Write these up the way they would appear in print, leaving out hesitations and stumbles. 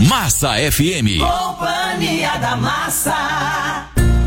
Massa FM. Companhia da Massa.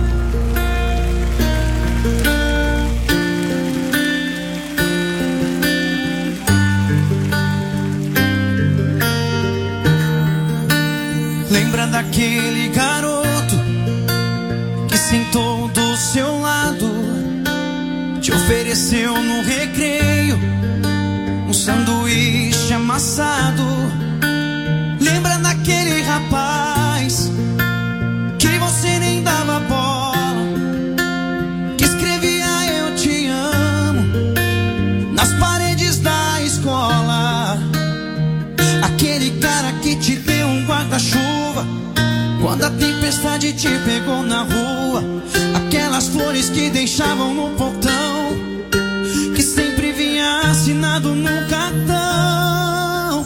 Lembra daquele garoto que sentou do seu lado, te ofereceu no recreio um sanduíche amassado? Lembra daquele rapaz que você nem dava bola, que escrevia eu te amo nas paredes da escola? Aquele cara que te deu um guarda-chuva quando a tempestade te pegou na rua. Aquelas flores que deixavam no portão, que sempre vinha assinado no cartão.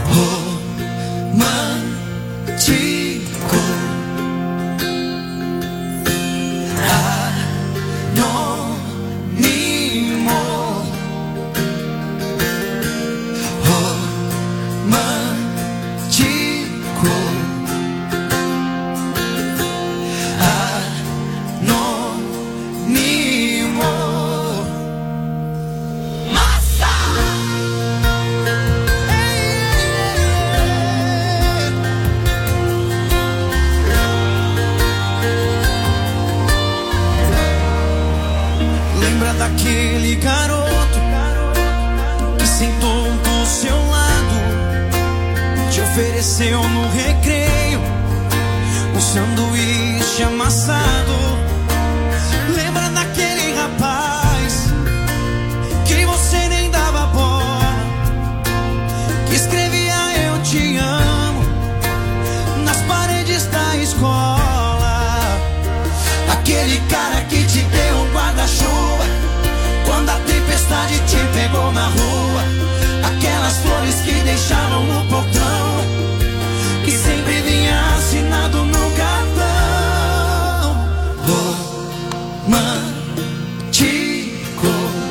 Romântico, anônimo, romântico, anônimo. Massa! Lembra daquele garoto que sentou do seu lado, te ofereceu no recreio um sanduíche amassado? Lembra daquele rapaz que você nem dava bola, que escrevia eu te amo nas paredes da escola? Aquele cara que te deu um guarda-chuva quando a tempestade te pegou na rua. Aquelas flores que deixavam no portão, que sempre vinha assinado no cartão. Romântico,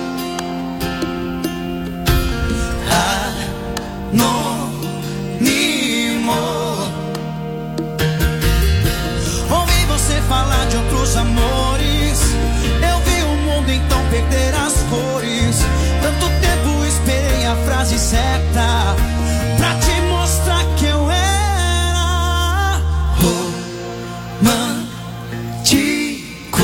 anônimo. Ouvi você falar de outros amores, eu vi o mundo então perder as cores. Tanto tempo esperei a frase certa pra te mostrar que eu era romântico,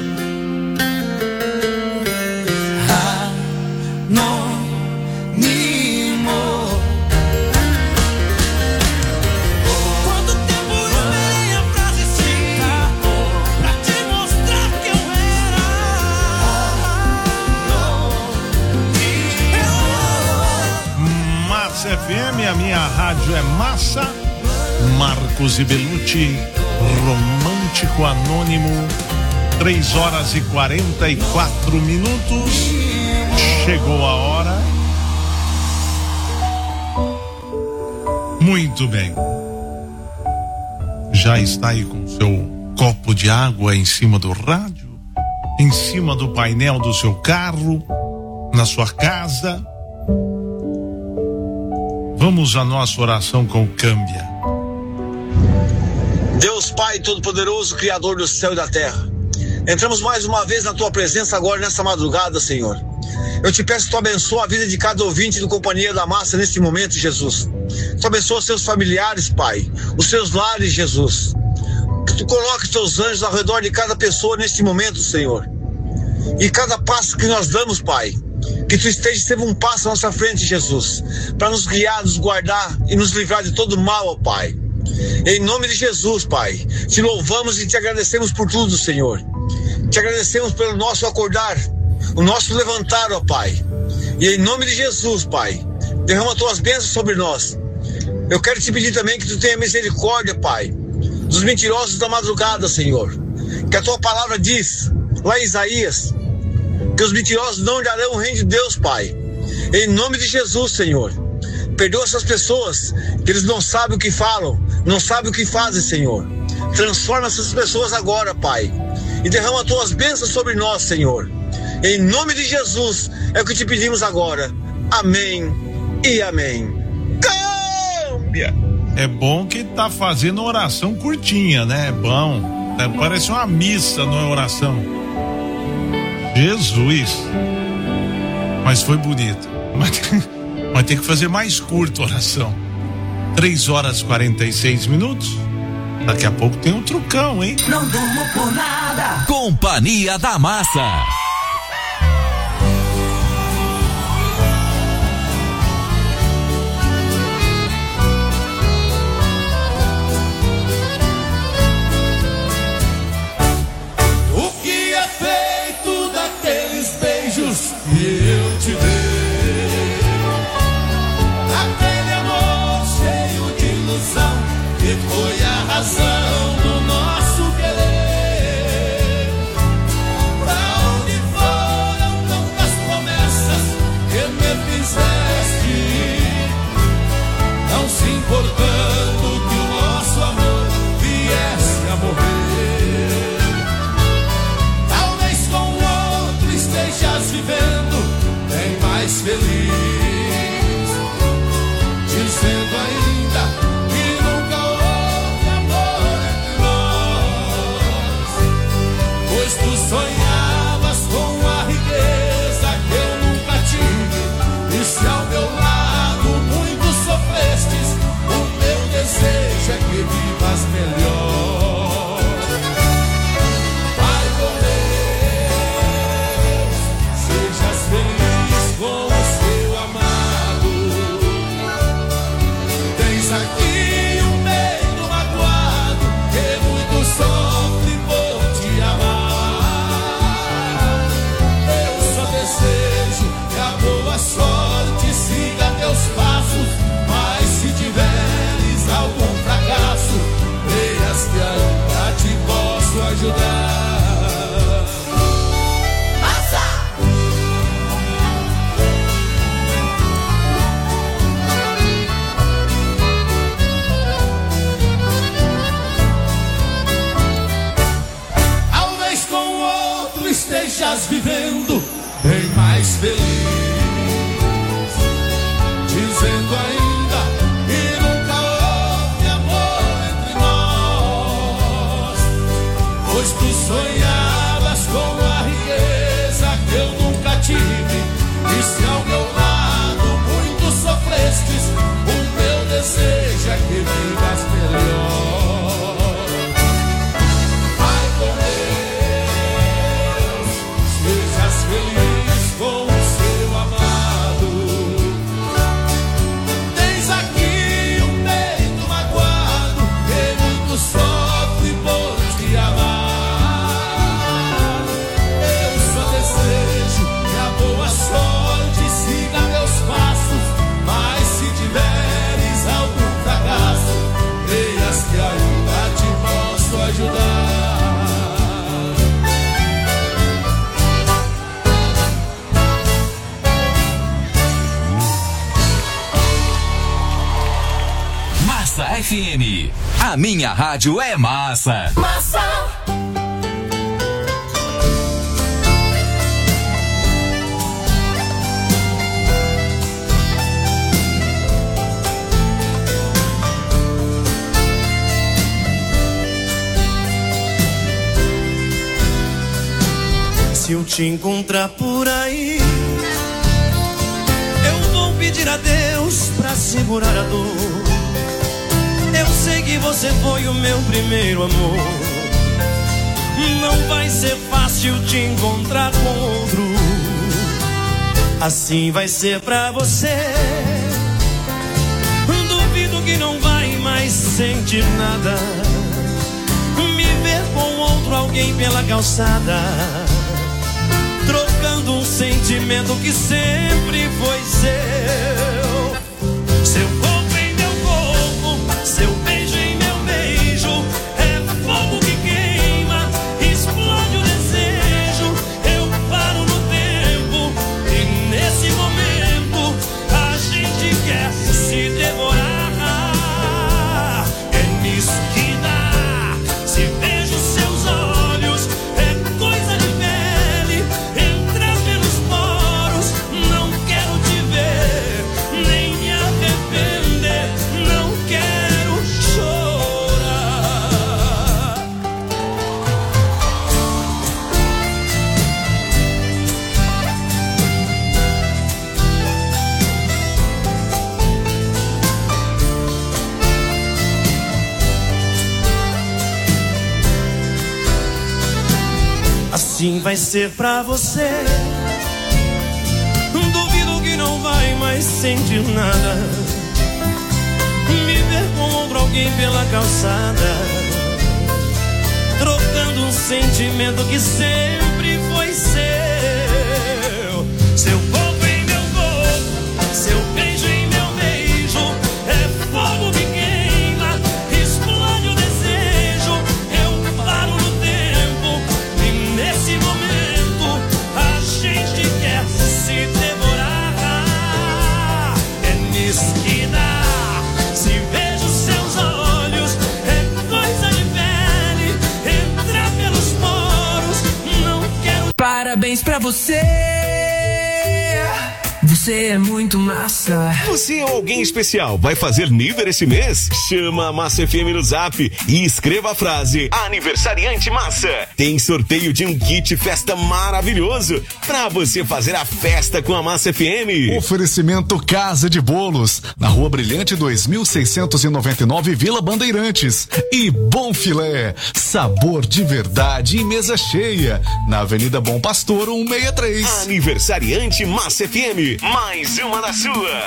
anônimo. Quanto tempo esperei a frase certa pra te mostrar que eu era Massa FM, a minha rádio é Massa. Marcos e Belucci, Romântico Anônimo. 3h44. Chegou a hora. Muito bem. Já está aí com seu copo de água em cima do rádio, em cima do painel do seu carro, na sua casa. Vamos à nossa oração com Câmbia. Deus Pai Todo-Poderoso, Criador do céu e da terra, entramos mais uma vez na Tua presença agora nessa madrugada, Senhor. Eu te peço que Tu abençoa a vida de cada ouvinte do Companhia da Massa neste momento, Jesus. Tu abençoa os seus familiares, Pai, os seus lares, Jesus. Que Tu coloque os Teus anjos ao redor de cada pessoa neste momento, Senhor. E cada passo que nós damos, Pai, que Tu esteja sempre um passo à nossa frente, Jesus, para nos guiar, nos guardar e nos livrar de todo mal, ó Pai. Em nome de Jesus, Pai, te louvamos e te agradecemos por tudo, Senhor. Te agradecemos pelo nosso acordar, o nosso levantar, ó Pai. E em nome de Jesus, Pai, derrama Tuas bênçãos sobre nós. Eu quero te pedir também que Tu tenha misericórdia, Pai, dos mentirosos da madrugada, Senhor. Que a Tua palavra diz, lá em Isaías, que os mentirosos não olharão o reino de Deus, Pai. Em nome de Jesus, Senhor, perdoa essas pessoas que eles não sabem o que falam, não sabem o que fazem, Senhor. Transforma essas pessoas agora, Pai, e derrama Tuas bênçãos sobre nós, Senhor. Em nome de Jesus é o que te pedimos agora. Amém e amém. Câmbia! É bom que tá fazendo oração curtinha, né? É bom. Parece uma missa, não é oração. Jesus. Mas foi bonito. Mas tem que fazer mais curto a oração. 3h46. Daqui a pouco tem um trucão, hein? Não durmo por nada. Companhia da Massa. O que é feito daqueles beijos que eu te dei? Aquele amor cheio de ilusão que foi a razão do nosso querer. Pra onde foram tantas promessas que me fizeste ir? Não se importando que o nosso amor viesse a morrer. Talvez com outro estejas vivendo bem mais feliz, dizendo ainda tu sonhavas com a riqueza que eu nunca tive. E se ao meu lado muito sofrestes, o meu desejo é que vivas melhor. Pai com Deus, sejas feliz com o seu amado. Tens aqui um peito magoado que muito sofre por te amar. Desejo que a boa sorte siga teus passos, mas se tiveres algum fracasso, veias que ainda te posso ajudar. Passa! Talvez com outro estejas vivendo bem mais feliz, dizendo ainda que nunca houve amor entre nós, pois tu sonhavas com a riqueza que eu nunca tive. E se ao meu lado muito sofrestes, o meu desejo é que vivas melhor. Pai com Deus, sejas feliz com o seu amado. Tens aqui um peito magoado que muito sofre por te amar. Eu só desejo que a boa sorte siga meus passos, mas se tiveres algum fracasso, veias que ainda te posso ajudar. Massa FM. A minha rádio é massa. Massa. Se eu te encontrar por aí, eu vou pedir a Deus pra segurar a dor. Eu sei que você foi o meu primeiro amor. Não vai ser fácil te encontrar com outro. Assim vai ser pra você. Duvido que não vai mais sentir nada. Me ver com outro alguém pela calçada, trocando um sentimento que sempre foi seu. Seu corpo em meu corpo, seu beijo em meu beijo. É fogo que queima, explode o desejo. Eu paro no tempo e nesse momento a gente quer se devorar. É nisso que dá. Se vejo seus olhos, é coisa de pele. Entra pelos poros, não quero te ver assim vai ser pra você. Duvido que não vai mais sentir nada, me ver com outro alguém pela calçada, trocando um sentimento que sempre foi seu. Seu corpo em meu corpo, seu beijo em meu beijo, é fogo que queima, explode o desejo. Eu paro no tempo e nesse momento a gente quer se devorar. É nisso que dá, se vejo seus olhos, é coisa de pele, entrar pelos poros, não quero. Parabéns pra você, você é muito massa. Você é alguém especial, vai fazer nível esse mês? Chama a Massa FM no Zap e escreva a frase Aniversariante Massa. Tem sorteio de um kit festa maravilhoso pra você fazer a festa com a Massa FM. Oferecimento Casa de Bolos, na Rua Brilhante 2699, Vila Bandeirantes. E Bom Filé, sabor de verdade e mesa cheia, na Avenida Bom Pastor 163. Aniversariante Massa FM, mais uma da sua.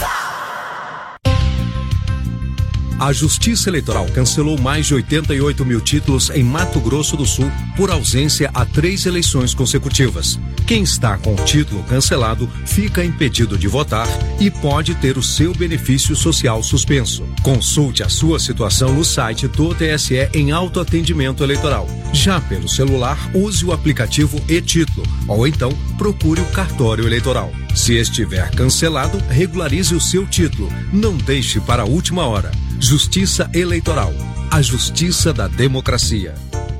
A Justiça Eleitoral cancelou mais de 88 mil títulos em Mato Grosso do Sul por ausência a 3 eleições consecutivas. Quem está com o título cancelado fica impedido de votar e pode ter o seu benefício social suspenso. Consulte a sua situação no site do TSE em autoatendimento eleitoral. Já pelo celular, use o aplicativo e-Título ou então procure o cartório eleitoral. Se estiver cancelado, regularize o seu título. Não deixe para a última hora. Justiça Eleitoral, a justiça da democracia.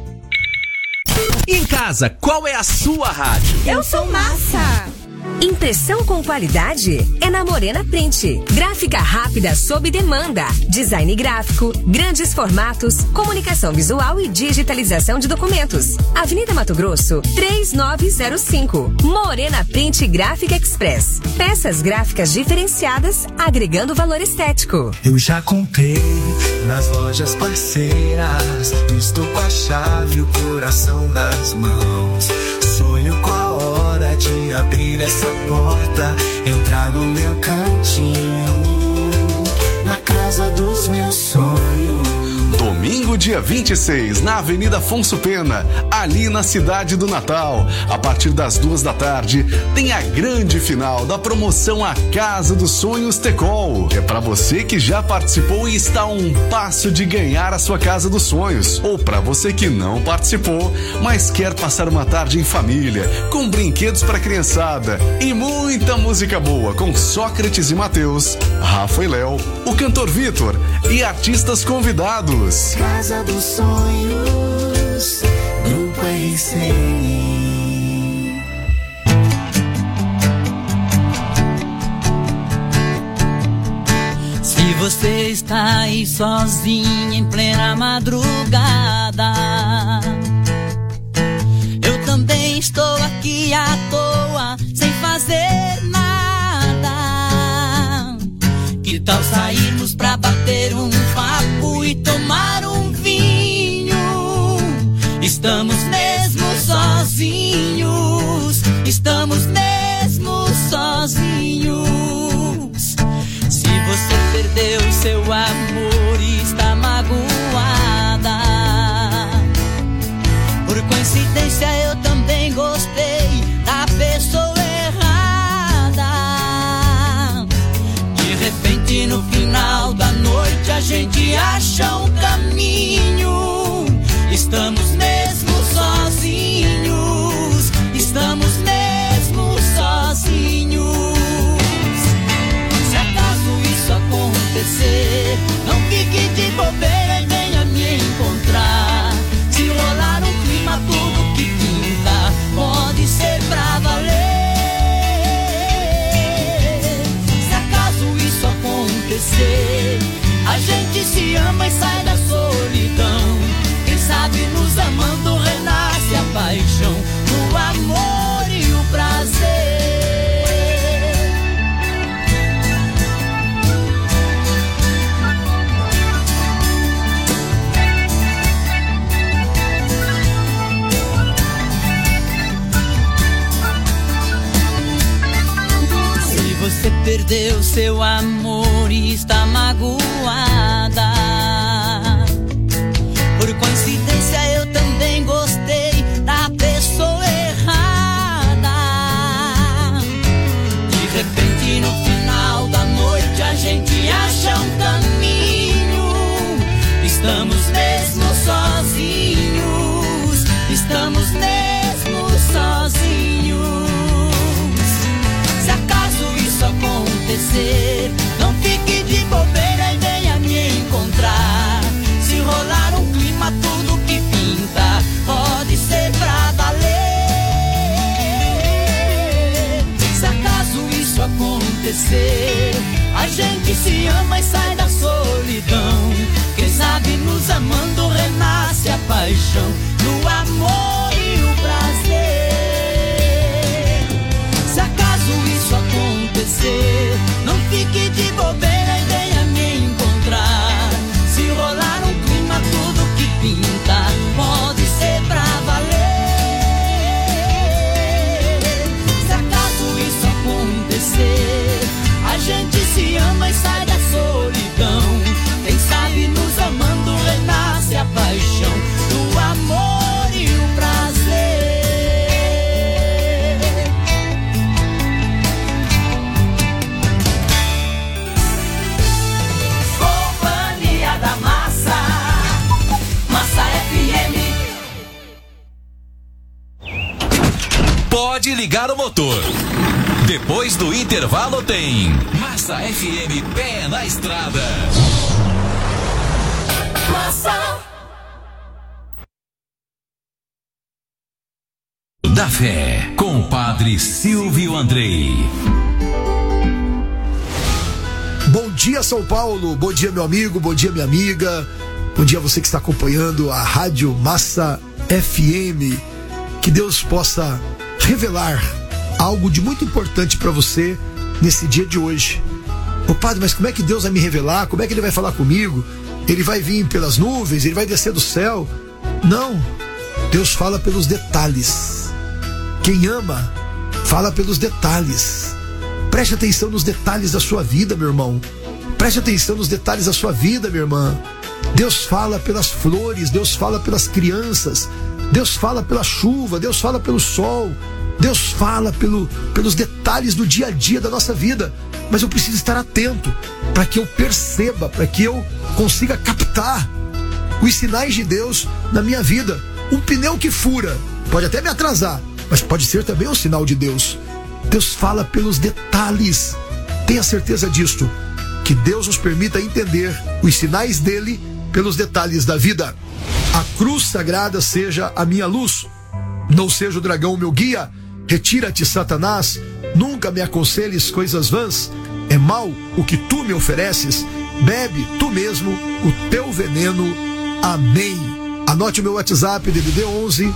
E em casa, qual é a sua rádio? Eu sou Massa. Impressão com qualidade é na Morena Print. Gráfica rápida sob demanda. Design gráfico, grandes formatos, comunicação visual e digitalização de documentos. Avenida Mato Grosso, 3905. Morena Print Gráfica Express. Peças gráficas diferenciadas, agregando valor estético. Eu já comprei nas lojas parceiras. Estou com a chave e o coração nas mãos. Sonho com a hora de abrir essa porta, entrar no meu cantinho, na casa dos meus sonhos. Domingo, dia 26, na Avenida Afonso Pena, ali na Cidade do Natal. A partir das 2 da tarde, tem a grande final da promoção A Casa dos Sonhos Tecol. É pra você que já participou e está a um passo de ganhar a sua Casa dos Sonhos. Ou pra você que não participou, mas quer passar uma tarde em família, com brinquedos pra criançada e muita música boa com Sócrates e Mateus, Rafa e Léo, o cantor Vitor e artistas convidados. Casa dos Sonhos, Grupo RCN. Se você está aí sozinho em plena madrugada, eu também estou aqui à toa, sem fazer nada. Que tal sairmos pra bater um papo e tomar um vinho? Estamos mesmo sozinhos, estamos mesmo sozinhos. Se você perdeu seu amor e está magoada, por coincidência eu também gostei da pessoa errada. De repente no final da noite a gente acha um caminho. Estamos mesmo sozinhos, estamos mesmo sozinhos. Se acaso isso acontecer, não fique de bobeira e venha me encontrar. Se rolar um clima, tudo que pinta pode ser pra valer. Se acaso isso acontecer, a gente se ama e sai da solidão. Quem sabe nos amar seu amor está magoada. Por coincidência eu também gostei da pessoa errada. De repente no final da noite a gente acha um caminho. Estamos mesmo sozinhos. Estamos mesmo sozinhos. Se acaso isso acontecer, não fique de bobeira e venha me encontrar. Se rolar um clima, tudo que pinta pode ser pra valer. Se acaso isso acontecer, a gente se ama e sai da solidão. Quem sabe nos amando renasce a paixão, no amor e o prazer. Se acaso isso acontecer, não fique de bobeira e venha me encontrar. Se rolar um clima, tudo que pinta pode ser pra valer. Se acaso isso acontecer, a gente se ama e sai da solidão. Quem sabe nos amando renasce a paixão, do amor e o prazer. Companhia da Massa, Massa FM. Pode ligar o motor. Depois do intervalo tem Massa FM, pé na estrada. Massa Da Fé, com o Padre Silvio Andrei. Bom dia, São Paulo. Bom dia, meu amigo. Bom dia, minha amiga. Bom dia a você que está acompanhando a Rádio Massa FM. Que Deus possa revelar algo de muito importante para você nesse dia de hoje. Ô Padre, mas como é que Deus vai me revelar? Como é que Ele vai falar comigo? Ele vai vir pelas nuvens? Ele vai descer do céu? Não. Deus fala pelos detalhes. Quem ama, fala pelos detalhes. Preste atenção nos detalhes da sua vida, meu irmão. Preste atenção nos detalhes da sua vida, minha irmã. Deus fala pelas flores, Deus fala pelas crianças, Deus fala pela chuva, Deus fala pelo sol, Deus fala pelos detalhes do dia a dia da nossa vida. Mas eu preciso estar atento para que eu perceba, para que eu consiga captar os sinais de Deus na minha vida. Um pneu que fura pode até me atrasar, mas pode ser também um sinal de Deus. Deus fala pelos detalhes. Tenha certeza disto, que Deus nos permita entender os sinais dele pelos detalhes da vida. A cruz sagrada seja a minha luz, não seja o dragão o meu guia. Retira-te, Satanás, nunca me aconselhes coisas vãs. É mal o que tu me ofereces, bebe tu mesmo o teu veneno. Amém. Anote o meu WhatsApp, DDD 11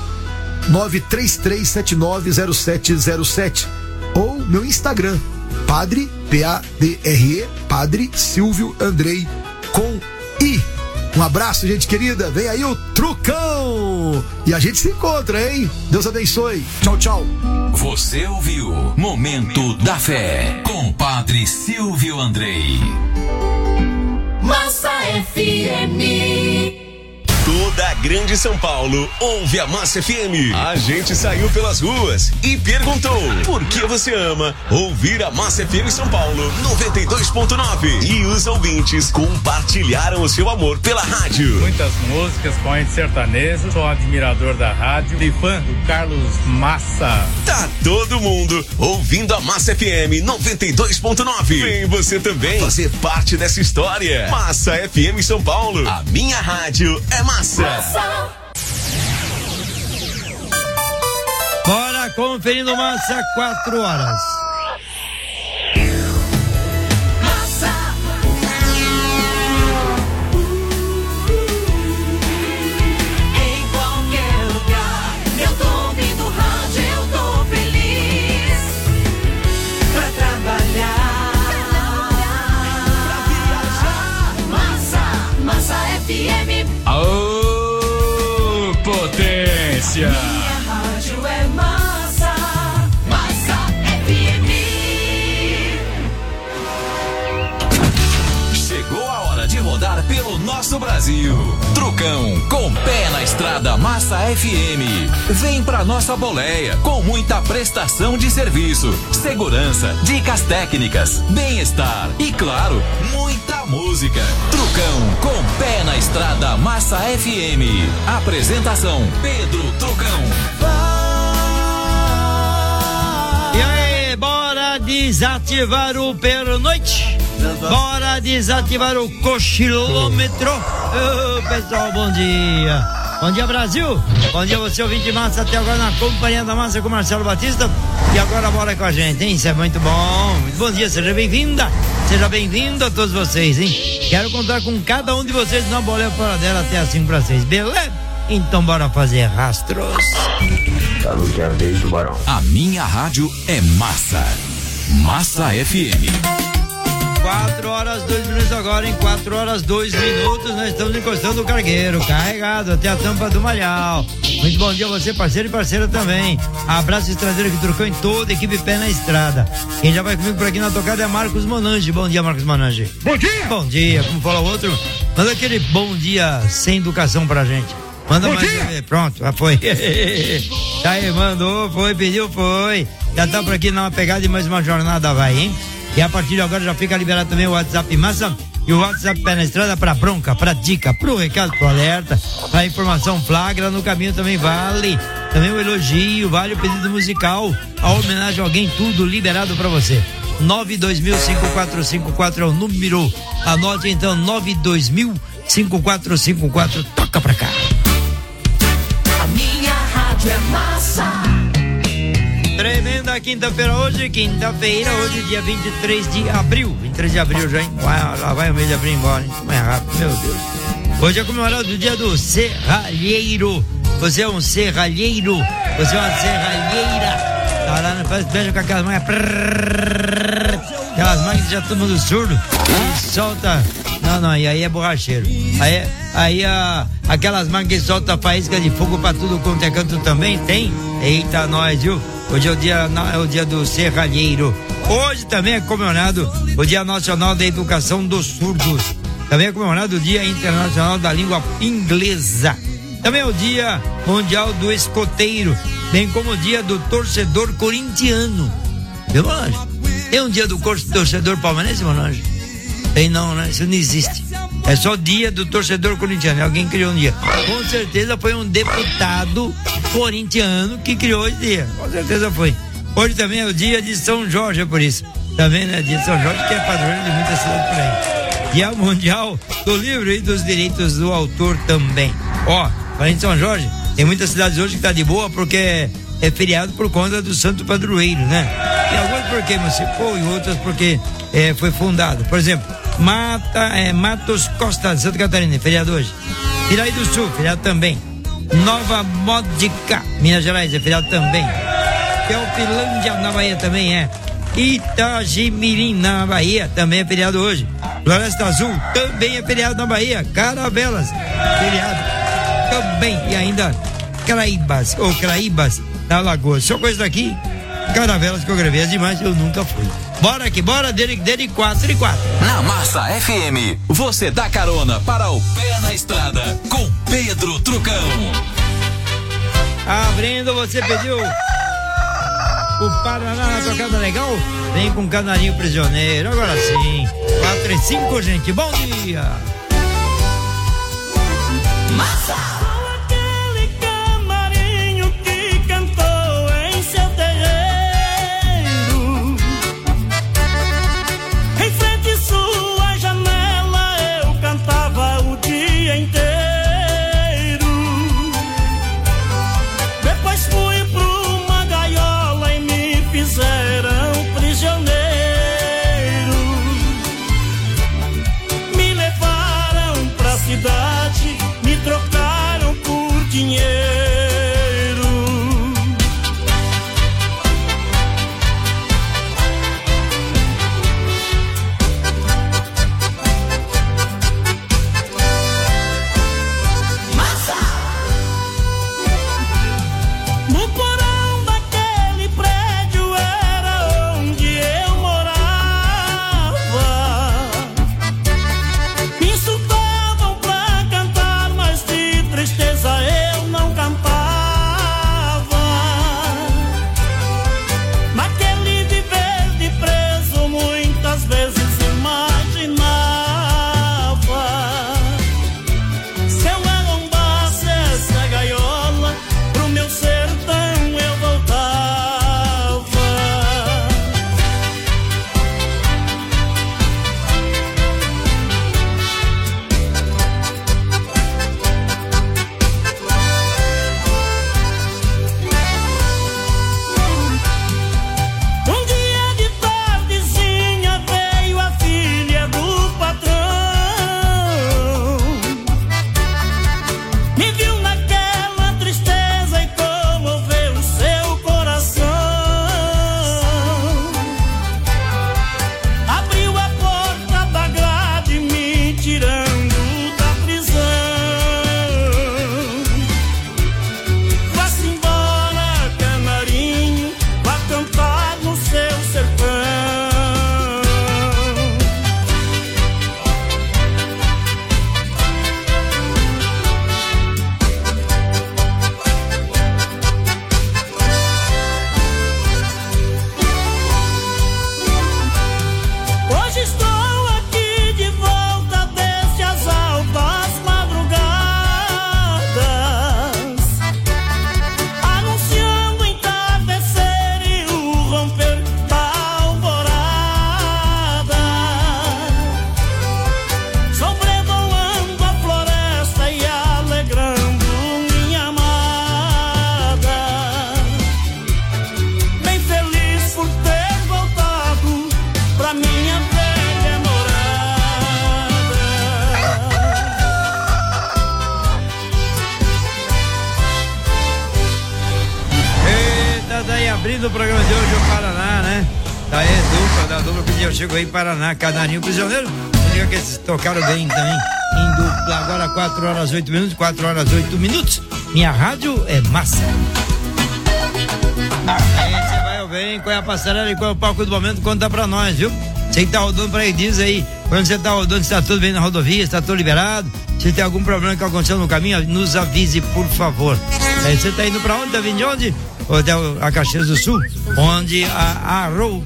933790707, ou meu Instagram, Padre, P-A-D-R-E, Padre Silvio Andrei, com I. Um abraço, gente querida. Vem aí o Trucão. E a gente se encontra, hein? Deus abençoe. Tchau, tchau. Você ouviu Momento da Fé com o Padre Silvio Andrei. Massa FM. Toda a grande São Paulo ouve a Massa FM. A gente saiu pelas ruas e perguntou: por que você ama ouvir a Massa FM São Paulo 92.9? E os ouvintes compartilharam o seu amor pela rádio. Muitas músicas, corrente sertanejo. Sou um admirador da rádio e fã do Carlos Massa. Tá todo mundo ouvindo a Massa FM 92.9. Vem você também fazer parte dessa história. Massa FM São Paulo. A minha rádio é Massa. Bora conferindo Massa, 4 horas. Massa. Em qualquer lugar, eu tô ouvindo rádio, eu tô feliz. Pra trabalhar, pra viajar. Massa FM. Aô, potência! Minha rádio é Massa, Massa FM. pelo nosso Brasil. Trucão, com pé na estrada Massa FM. Vem pra nossa boleia, com muita prestação de serviço, segurança, dicas técnicas, bem-estar e, claro, muita música. Trucão, com pé na estrada Massa FM. Apresentação, Pedro Trucão. E aí, bora desativar o pernoite? Bora desativar o cochilômetro? Ô, pessoal, bom dia. Bom dia, Brasil. Bom dia, você ouvinte de massa, até agora na Companhia da Massa com Marcelo Batista. E agora bora com a gente, hein? Isso é muito bom. Muito bom dia, seja bem-vinda. Seja bem-vindo a todos vocês, hein? Quero contar com cada um de vocês na boleia fora dela até as 5 para 6, beleza? Então bora fazer rastros. Saúde a vez do Barão. A minha rádio é Massa. Massa FM. 4 horas 2 minutos agora, em 4 horas 2 minutos nós estamos encostando o cargueiro, carregado até a tampa do malhau. Muito bom dia a você, parceiro e parceira também. Abraço estradeiro que trocou em toda a equipe Pé na Estrada. Quem já vai comigo por aqui na tocada é Marcos Monange. Bom dia, Marcos Monange. Bom dia! Bom dia, como fala o outro, manda aquele bom dia sem educação pra gente. Manda bom mais dia. Pronto, já foi. Tá aí, mandou, foi, pediu, foi. Já tá por aqui numa pegada de mais uma jornada, vai, hein? E a partir de agora já fica liberado também o WhatsApp Massa e o WhatsApp Pé na Estrada pra bronca, pra dica, pro recado, pro alerta, pra informação flagra, no caminho também vale. Também o elogio, vale o pedido musical, a homenagem a alguém, tudo liberado pra você. 9205454 é o número. Anote então, 9205454, toca pra cá. A minha rádio é Massa. Tremenda quinta-feira hoje, hoje dia 23 de abril. 23 de abril já, hein? Lá vai o mês de abril embora, hein? Mais rápido, meu Deus. Hoje é comemorado o dia do serralheiro. Você é um serralheiro, você é uma serralheira. Tá lá na festa, beija com aquelas manhas. Aquelas manhas que já todo mundo surdo. E solta. Não, e aí é borracheiro. Aquelas manhas que solta faísca de fogo pra tudo quanto é canto também tem. Eita, nós, viu? Hoje é o dia do serralheiro. Hoje também é comemorado o Dia Nacional da Educação dos Surdos. Também é comemorado o Dia Internacional da Língua Inglesa. Também é o Dia Mundial do Escoteiro, bem como o Dia do Torcedor Corintiano. Viu, Monange? Tem um dia do torcedor palmeirense, Monange? Tem não, né? Isso não existe. É só dia do torcedor corintiano. Alguém criou um dia. Com certeza foi um deputado corintiano que criou esse dia. Com certeza foi. Hoje também é o dia de São Jorge, é por isso. Também, né? Dia de São Jorge, que é padroeiro de muitas cidades por aí. Dia Mundial do Livro e dos Direitos do Autor também. Ó, falando de São Jorge, tem muitas cidades hoje que tá de boa porque é feriado por conta do Santo Padroeiro, né? E algumas porque emancipou e outras porque foi fundado. Por exemplo, Matos Costa, Santa Catarina, feriado hoje. Piraí do Sul, feriado também. Nova Módica, Minas Gerais, é feriado também. Teofilândia, na Bahia, também é. Itagimirim, na Bahia, também é feriado hoje. Floresta Azul, também é feriado na Bahia. Caravelas, feriado também. E ainda Craíbas, na Lagoa. Só coisa daqui, Caravelas que eu gravei, as demais eu nunca fui. Bora aqui, bora, dele 4 e 4. Na Massa FM, você dá carona para o Pé na Estrada com Pedro Trucão. Abrindo, você pediu o Paraná na tocada legal? Vem com Canarinho Prisioneiro, agora sim. 4 e 5, gente, bom dia. Massa! Me trocaram Da dupla que eu chego aí em Paraná, Canarinho Prisioneiro. Um dia que eles tocaram bem também em dupla. Agora 4 horas 8 minutos, 4 horas 8 minutos. Minha rádio é massa. Você vai ou vem, qual é a passarela e qual é o palco do momento, conta pra nós, viu? Você que tá rodando pra aí, diz aí, quando você tá rodando, se tá tudo bem na rodovia, se tá tudo liberado, se tem algum problema que aconteceu no caminho, nos avise, por favor. Aí você tá indo pra onde? Tá vindo de onde? Hotel a Caxias do Sul, onde a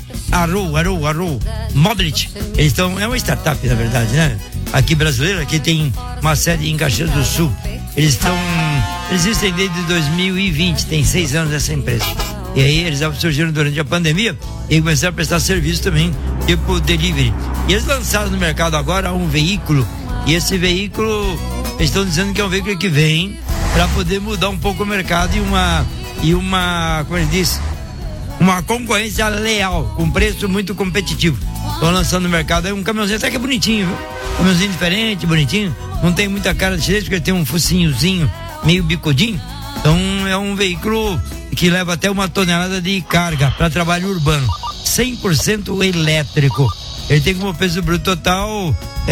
Arrow Mobility, eles estão, é uma startup na verdade, né? Aqui brasileira, aqui tem uma sede em Caxias do Sul. Eles existem desde 2020, tem 6 anos essa empresa. E aí eles surgiram durante a pandemia e começaram a prestar serviço também, tipo delivery. E eles lançaram no mercado agora um veículo, e esse veículo, eles estão dizendo que é um veículo que vem para poder mudar um pouco o mercado e uma, como ele diz, uma concorrência leal, com preço muito competitivo. Estão lançando no mercado aí um caminhãozinho até que é bonitinho, viu? Caminhãozinho diferente, bonitinho, não tem muita cara de chinês, porque ele tem um focinhozinho meio bicudinho. Então é um veículo que leva até 1 tonelada de carga para trabalho urbano, 100% elétrico. Ele tem como peso bruto total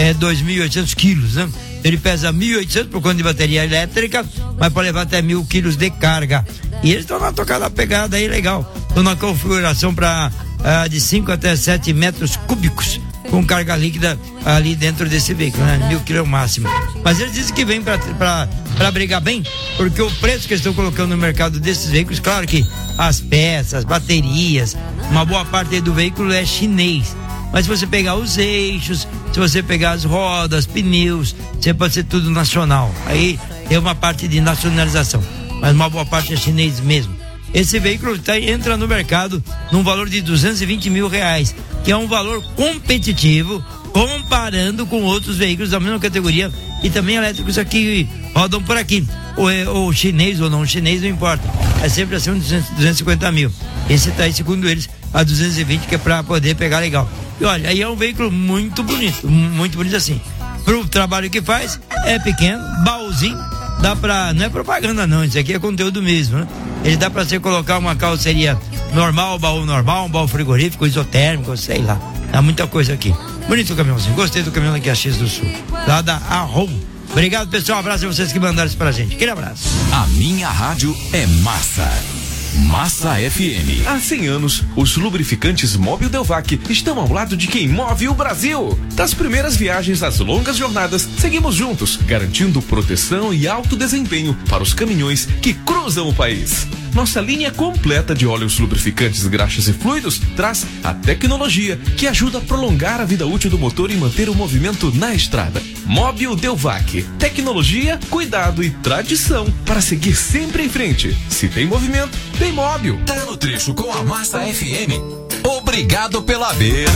2.800 quilos, né? Ele pesa 1.800 por conta de bateria elétrica, mas pode levar até 1.000 quilos de carga. E eles estão na tocada pegada aí, legal. Estão na configuração para de 5 até 7 metros cúbicos, com carga líquida ali dentro desse veículo, né? 1.000 quilos é o máximo. Mas eles dizem que vem para brigar bem, porque o preço que eles estão colocando no mercado desses veículos, claro que as peças, baterias, uma boa parte do veículo é chinês. Mas se você pegar os eixos, se você pegar as rodas, pneus, você pode ser tudo nacional. Aí tem uma parte de nacionalização, mas uma boa parte é chinês mesmo. Esse veículo entra no mercado num valor de R$220 mil, que é um valor competitivo comparando com outros veículos da mesma categoria e também elétricos aqui rodam por aqui. Ou chinês ou não chinês, não importa. É sempre acima de 250 mil. Esse tá aí, segundo eles, a 220, que é pra poder pegar legal. E olha, aí é um veículo muito bonito assim. Pro trabalho que faz, é pequeno, baúzinho, dá pra, não é propaganda não, isso aqui é conteúdo mesmo, né? Ele dá pra você colocar uma carroceria normal, um baú frigorífico, isotérmico, sei lá. Dá muita coisa aqui. Bonito o caminhãozinho, gostei do caminhão aqui a Caxias do Sul, lá da Arrow. Obrigado, pessoal, um abraço a vocês que mandaram isso pra gente. Aquele abraço. A minha rádio é massa. Massa FM. Há 100 anos, os lubrificantes Mobil Delvac estão ao lado de quem move o Brasil. Das primeiras viagens às longas jornadas, seguimos juntos, garantindo proteção e alto desempenho para os caminhões que cruzam o país. Nossa linha completa de óleos lubrificantes, graxas e fluidos traz a tecnologia que ajuda a prolongar a vida útil do motor e manter o movimento na estrada. Mobil Delvac. Tecnologia, cuidado e tradição para seguir sempre em frente. Se tem movimento, tem Mobil. Tá no trecho com a Massa FM. Obrigado pela beira.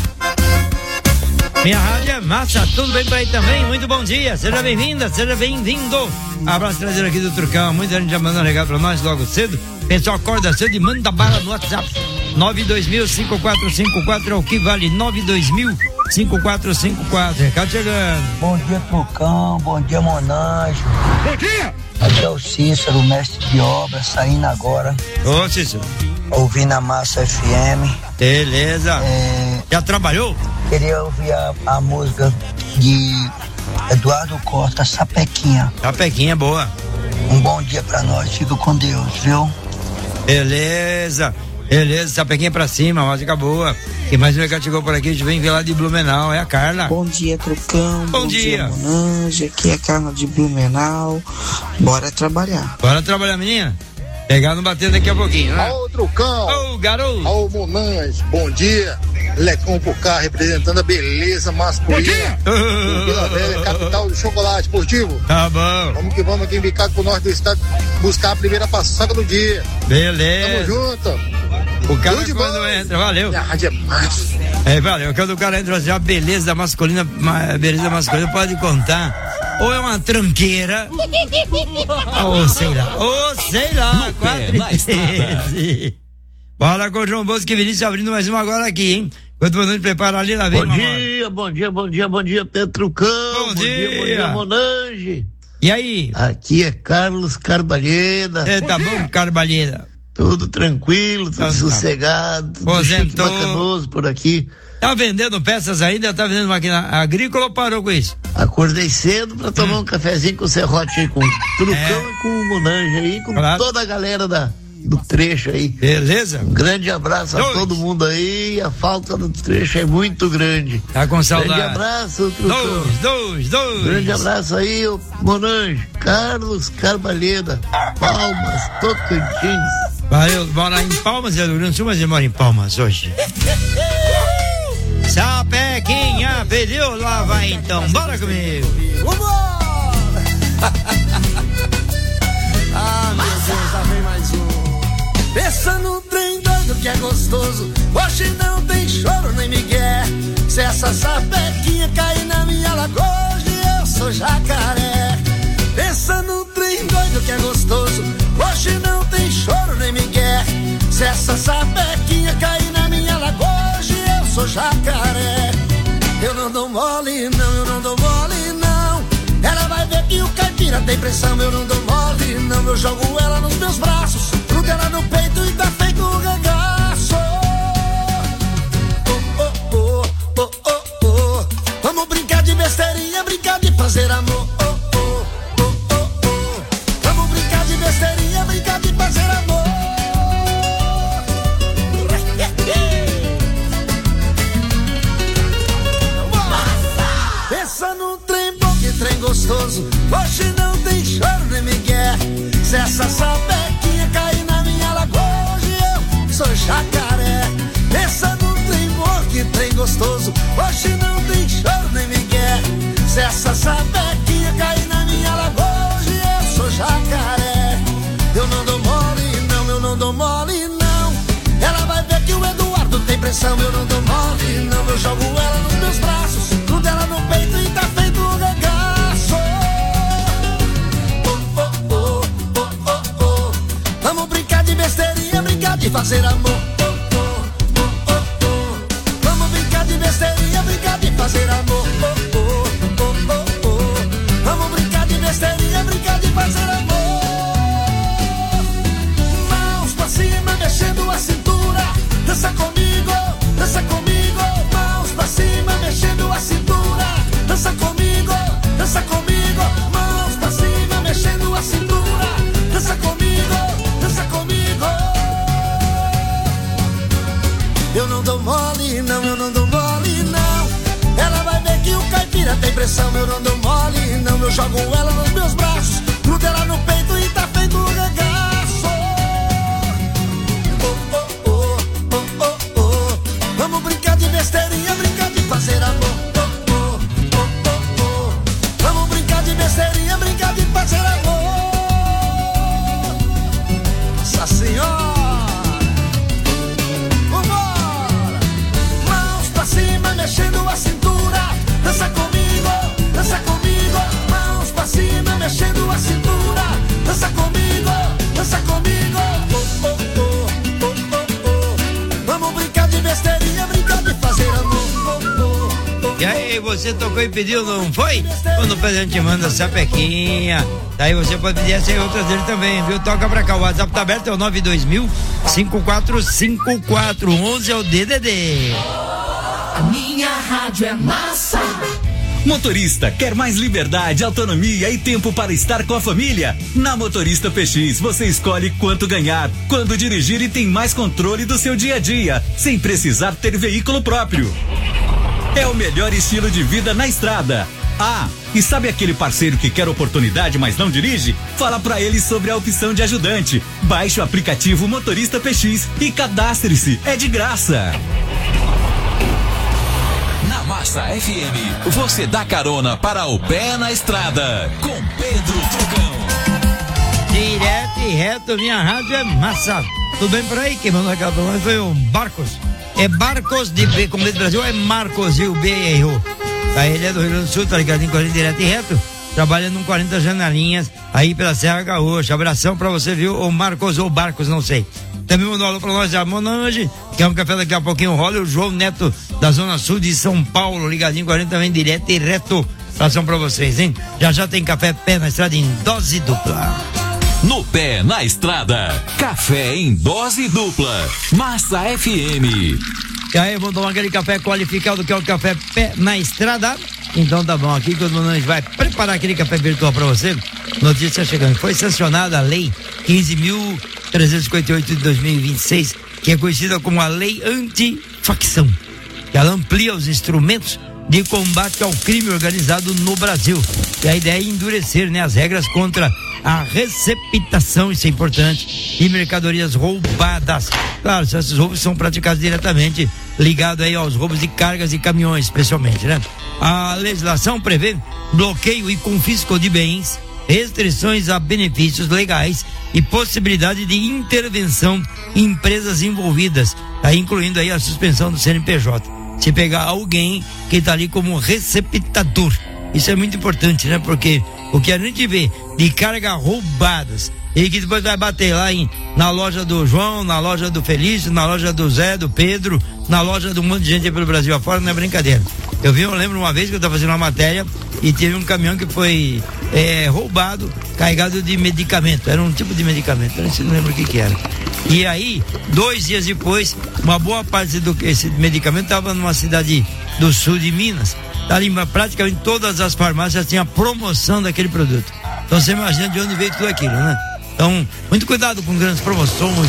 Minha rádio é massa, tudo bem por aí também? Muito bom dia, seja bem-vinda, seja bem-vindo. Abraço traseiro aqui do Turcão, muita gente já mandando recado pra nós logo cedo. Pessoal, acorda cedo e manda bala no WhatsApp. 92000-5454 é o que vale, 92000-5454. Recado chegando. Bom dia, Turcão, bom dia, Monange. Bom dia! Aqui é o Cícero, mestre de obra, saindo agora. Ô, Cícero. Ouvindo a Massa FM. Beleza. Já trabalhou? Queria ouvir a música de Eduardo Costa, Sapequinha. Sapequinha, boa. Um bom dia pra nós, fica com Deus, viu? Beleza, Sapequinha pra cima, música boa. E mais um recado chegou por aqui, a gente vem ver lá de Blumenau, é a Carla. Bom dia, Trucão. Bom dia. Monange, aqui é a Carla de Blumenau. Bora trabalhar. Bora trabalhar, menina? Pegar no batendo daqui a pouquinho, né? Ô, Trucão. Ô, garoto. Ô, Monange, bom dia. Lecão por cá, representando a beleza masculina. Vila Velha, capital do chocolate esportivo. Tá bom. Vamos que vamos aqui em Bicado pro norte do estado buscar a primeira paçoca do dia. Beleza. Tamo junto. O cara quando entra, valeu. Minha rádio é massa. Valeu. Quando o cara entra assim, a beleza masculina pode contar. Ou é uma tranqueira, ou sei lá, 4:13. Bora com o João Bosco e Vinícius abrindo mais uma agora aqui, hein? Enquanto o Monange prepara ali, lá vem. Bom dia, Petrucão. Bom dia, Monange. E aí? Aqui é Carlos Carbalheira. Tá bom, Carbalheira. Tudo tranquilo, tudo sossegado, tudo chique, bacanoso por aqui. Tá vendendo peças ainda? Tá vendendo máquina agrícola ou parou com isso? Acordei cedo pra tomar um cafezinho com o Serrote aí, com o Trucão e com o Monange aí, com toda a galera do trecho aí. Beleza? Um grande abraço a todo mundo aí. A falta do trecho é muito grande. Tá com saudade. Grande abraço, Trucão. Dois. Grande abraço aí, o Monange, Carlos Carvalheira, Palmas, Tocantins. Valeu, mora em Palmas, é do Rio Grande do Sul, mas ele mora em Palmas hoje. Sapequinha pediu, lá vai então, bora comigo. Vambora! Meu Deus, lá vem mais um. Pensa no trem doido que é gostoso, hoje não tem choro nem migué. Se essa sapequinha cair na minha lagoa, hoje eu sou jacaré. Pensa no trem doido que é gostoso, hoje não tem choro nem migué. Se essa sapequinha cair na minha lagoa, hoje eu sou jacaré. Eu não dou mole não, eu não dou mole não. Ela vai ver que o caipira tem pressão. Eu não dou mole não, eu jogo ela nos meus braços, grudo ela no peito e tá feito um regaço. Vamos brincar de besteirinha, brincar de fazer amor. Vamos brincar de besteirinha, brincar de fazer amor. Pensa num trem bom, que trem gostoso, hoje não tem choro nem migué. Se essa sapequinha cair na minha lagoa, hoje eu sou jacaré. Pensa num trem bom, que trem gostoso, hoje não tem choro nem migué. Se essa sapequinha cair na minha lagoa, hoje eu sou jacaré. Eu não dou mole não, eu não dou mole não. Ela vai ver que o Eduardo tem pressão. Eu não dou mole não, eu jogo ela nos meus braços, grudo ela no peito e tá feito um regaço. Vamos brincar de besteirinha, brincar de fazer amor. Vamos brincar de besteirinha, brincar de fazer amor. Vamos brincar de besteirinha, brincar de fazer amor. Mãos pra cima, mexendo a cintura. Dança comigo, dança comigo. Mãos pra cima, mexendo a cintura. Dança comigo, dança comigo. Mãos pra cima, mexendo a cintura. Dança comigo, dança comigo. Eu não dou mole não, eu não dou mole não. Ela vai ver que o caipira tem pressão. Eu não dou mole não, eu jogo ela nos meus braços, grudo ela no peito e tá feito um regaço. Vamos brincar de besteirinha, brincar de fazer amor. Vamos brincar de besteirinha, brincar de fazer amor. Nossa Senhora. Vambora. Mãos pra cima, mexendo a cintura. Dança comigo, dança comigo. Mãos pra cima, mexendo a cintura. Dança comigo, dança comigo. Vamos brincar de besteirinha, brincar de fazer amor. E aí, você tocou e pediu, não foi? Quando o presente manda sapequinha. Daí você pode pedir essa e outras dele também, viu? Toca pra cá, o WhatsApp tá aberto, é o 92000-545411, é o DDD. A minha rádio é massa. Motorista, quer mais liberdade, autonomia e tempo para estar com a família? Na Motorista PX, você escolhe quanto ganhar, quando dirigir e tem mais controle do seu dia a dia, sem precisar ter veículo próprio. É o melhor estilo de vida na estrada. Ah, e sabe aquele parceiro que quer oportunidade, mas não dirige? Fala pra ele sobre a opção de ajudante. Baixe o aplicativo Motorista PX e cadastre-se, é de graça. Na Massa FM, você dá carona para o pé na estrada, com Pedro Trucão. Direto e reto, minha rádio é massa. Tudo bem por aí? Quem mandou aquela pra nós foi o Barcos. É Barcos de B, como diz Brasil, é Marcos e o B errou. Tá, ele é do Rio Grande do Sul, tá ligadinho com a gente direto e reto. Trabalha num 40 janelinhas aí pela Serra Gaúcha. Abração pra você, viu? Ou Marcos ou Barcos, não sei. Também mandou alô pra nós a Monange, que é um café daqui a pouquinho rola. O João Neto da Zona Sul de São Paulo, ligadinho com a gente também direto e reto. Abração pra vocês, hein? Já já tem café pé na estrada em dose dupla. no pé na estrada. Café em dose dupla. Massa FM. E aí, vamos tomar aquele café qualificado que é o café pé na estrada? Então tá bom, aqui que o Donante vai preparar aquele café virtual para você. Notícia chegando. Foi sancionada a Lei 15.358 de 2026, que é conhecida como a Lei Antifacção. Ela amplia os instrumentos de combate ao crime organizado no Brasil. E a ideia é endurecer, as regras contra a receptação, isso é importante, de mercadorias roubadas. Claro, se esses roubos são praticados diretamente, ligado aí aos roubos de cargas e caminhões, especialmente, A legislação prevê bloqueio e confisco de bens, restrições a benefícios legais e possibilidade de intervenção em empresas envolvidas, incluindo aí a suspensão do CNPJ. Se pegar alguém que está ali como receptador. Isso é muito importante, Porque o que a gente vê de cargas roubadas e que depois vai bater lá na loja do João, na loja do Felício, na loja do Zé, do Pedro, na loja de um monte de gente aí pelo Brasil afora, não é brincadeira. Eu lembro uma vez que eu estava fazendo uma matéria e teve um caminhão que foi roubado, carregado de medicamento. Era um tipo de medicamento, eu não lembro o que era. E aí, 2 dias depois, uma boa parte desse medicamento estava numa cidade do sul de Minas. Ali, praticamente todas as farmácias tinham promoção daquele produto. Então você imagina de onde veio tudo aquilo, Então, muito cuidado com grandes promoções,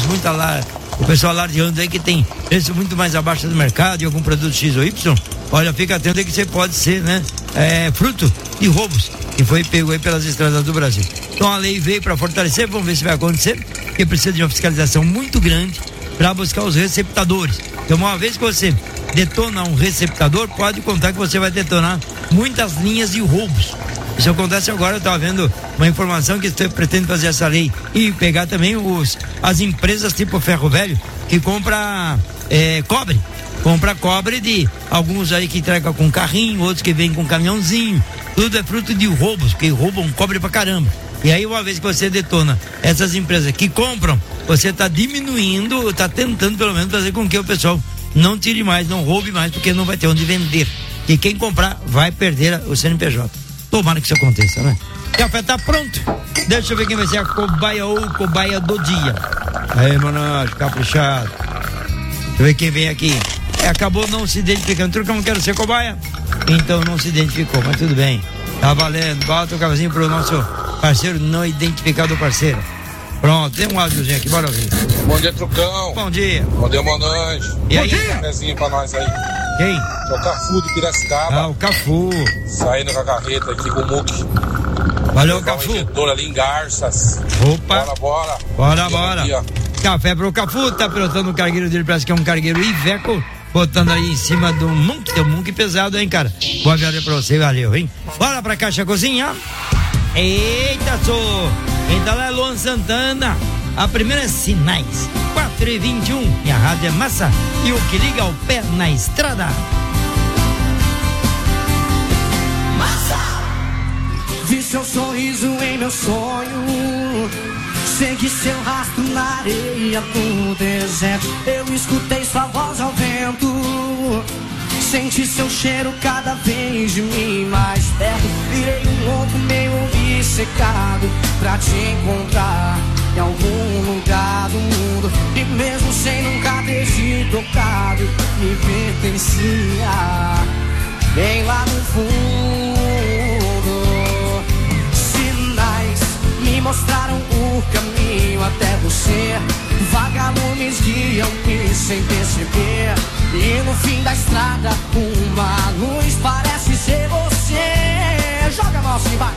o pessoal alardeando aí que tem preço muito mais abaixo do mercado e algum produto X ou Y. Olha, fica atento aí que você pode ser, fruto de roubos que foi pego aí pelas estradas do Brasil. Então a lei veio para fortalecer, vamos ver se vai acontecer, porque precisa de uma fiscalização muito grande para buscar os receptadores. Então, uma vez que você detona um receptador, pode contar que você vai detonar muitas linhas de roubos. Isso acontece agora. Eu estava vendo uma informação que você pretende fazer essa lei e pegar também as empresas tipo Ferro Velho que compra cobre. Compra cobre de alguns aí que entregam com carrinho, outros que vêm com caminhãozinho. Tudo é fruto de roubos, que roubam cobre pra caramba. E aí, uma vez que você detona essas empresas que compram, você está diminuindo, está tentando pelo menos fazer com que o pessoal não tire mais, não roube mais, porque não vai ter onde vender. E quem comprar vai perder o CNPJ. Tomara que isso aconteça, O café tá pronto. Deixa eu ver quem vai ser a cobaia ou cobaia do dia. Aí, mano, caprichado. Deixa eu ver quem vem aqui. Acabou não se identificando. Trucão, não quero ser cobaia. Então não se identificou, mas tudo bem. Tá valendo. Bota o cafezinho pro nosso parceiro não identificado parceiro. Pronto, tem um áudiozinho aqui, bora ver. Bom dia, Trucão. Bom dia. Bom dia, Monange. E aí? Um cafezinho pra nós aí. Quem? É o Cafu de Piracicaba. O Cafu. Saindo com a carreta aqui com o Muque. Valeu, Cafu. Ali em Garças. Opa. Bora. Dia. Café pro Cafu, tá pilotando o cargueiro dele, parece que é um cargueiro Iveco, botando aí em cima do Munk, tem um Munk pesado, hein, cara? Boa viagem pra você, valeu, hein? Bora pra Caixa Cozinha. Eita, então lá é Luan Santana. A primeira é Sinais, 4h21. Minha rádio é massa e o que liga o pé na estrada. Vi seu sorriso em meu sonho, segui seu rastro na areia do deserto. Eu escutei sua voz ao vento, senti seu cheiro cada vez de mim mais perto. Virei um louco meio obcecado pra te encontrar em algum lugar do mundo. E mesmo sem nunca ter te tocado, me pertencia bem lá no fundo. Sinais me mostraram o caminho até você. Vagalumes guiam-me sem perceber. E no fim da estrada uma luz parece ser você. Joga a mão assim, vai.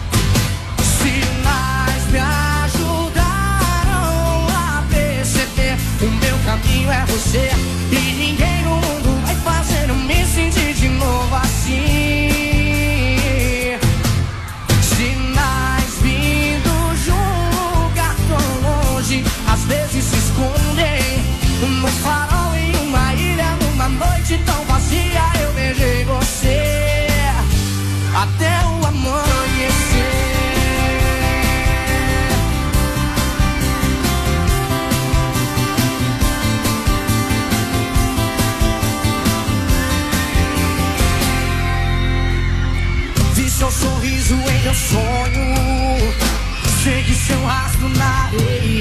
Sinais me ajudaram a perceber o meu caminho é você. E ninguém no mundo vai fazer eu me sentir de novo assim. Sinais vindo de um lugar tão longe, às vezes se escondem no farol em uma ilha, numa noite tão vazia. Eu beijei você até o amanhecer. Vi seu sorriso em meu sonho, segui seu rastro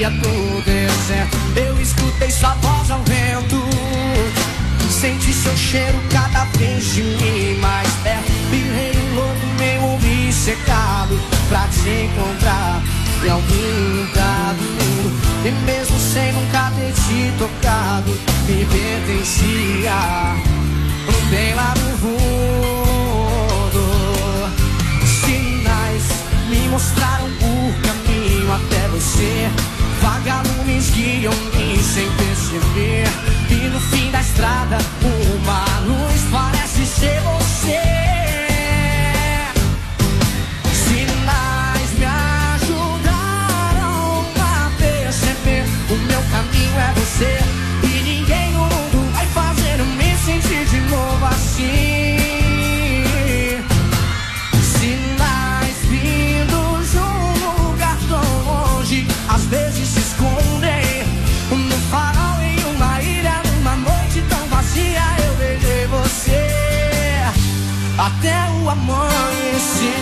parecia tudo deserto. Eu escutei sua voz ao vento, senti seu cheiro cada vez de mim mais perto. Virei um louco, meio obcecado pra te encontrar em algum lugar do mundo. E mesmo sem nunca ter te tocado, me pertencia bem lá no fundo. Sinais me mostraram o caminho até você. Vagalumes guiam-me sem perceber. E no fim da estrada uma luz parece ser você. Sinais me ajudaram a perceber. O meu caminho é você. E ninguém no mundo vai fazer eu me sentir de novo assim. Sinais vindos de um lugar tão longe, às vezes se escondem no farol em uma ilha, numa noite tão vazia. Eu beijei você até o amanhecer.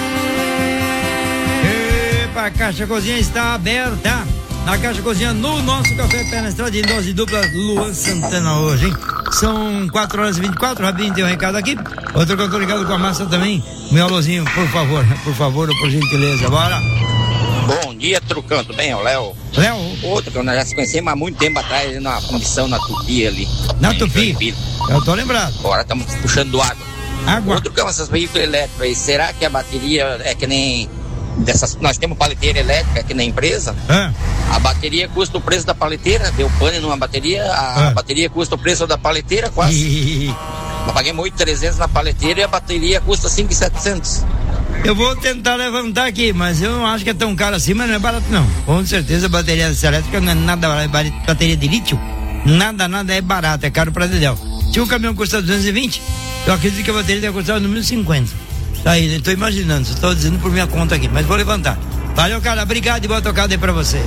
Epa, a Caixa Cozinha está aberta. Na Caixa Cozinha, no nosso Café Pé na Estrada, em dose dupla, Luan Santana hoje, hein? São 4h24, rapidinho tem um recado aqui. Outro que eu tô ligado com a massa também. Meu alôzinho, por favor, ou por gentileza, bora. Bom dia, Trucão, tudo bem? É o Léo. Léo? Outro que nós já se conhecemos há muito tempo atrás, na comissão na Tupi ali. Na Tupi? Eu tô lembrado. Agora estamos puxando água. Outro que é essas veículos elétricos aí, será que a bateria é que nem dessas, nós temos paleteira elétrica aqui na empresa? A bateria custa o preço da paleteira, deu pane numa bateria, a bateria custa o preço da paleteira quase. Eu paguei 8.300 na paleteira e a bateria custa 5.700. Eu vou tentar levantar aqui, mas eu não acho que é tão caro assim, mas não é barato não. Com certeza a bateria elétrica não é nada barato, bateria de lítio, nada é barato, é caro pra dedéu. Se o caminhão custa 220, eu acredito que a bateria deve custar no 1.050. Tá aí, eu tô imaginando, estou dizendo por minha conta aqui, mas vou levantar. Valeu, cara, obrigado e boa tocada aí pra você.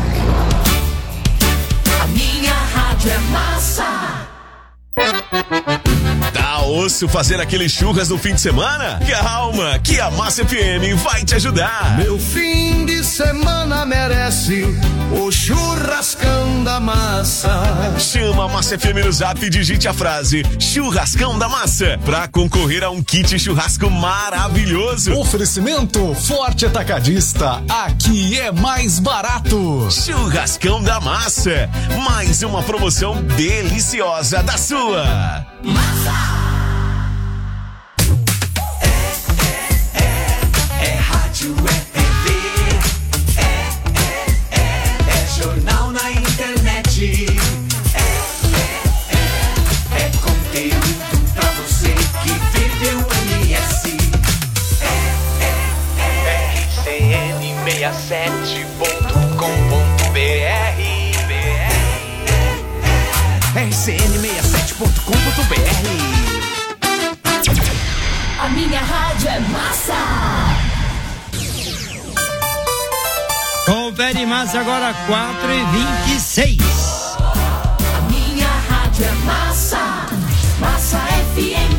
A minha rádio é massa. Tá osso fazer aquele churras no fim de semana? Calma, que a Massa FM vai te ajudar. Meu fim de semana merece o churrascão da massa. Chama a Massa FM no Zap e digite a frase Churrascão da Massa pra concorrer a um kit churrasco maravilhoso. Oferecimento Forte Atacadista, aqui é mais barato. Churrascão da Massa, mais uma promoção deliciosa da sua. Massa! É rádio, é TV, é jornal na internet, é conteúdo pra você que vive o MS. RCN67.com.br RCN67.com.br. A minha rádio é massa. Confere massa agora 4h26. A minha rádio é massa. Massa FM.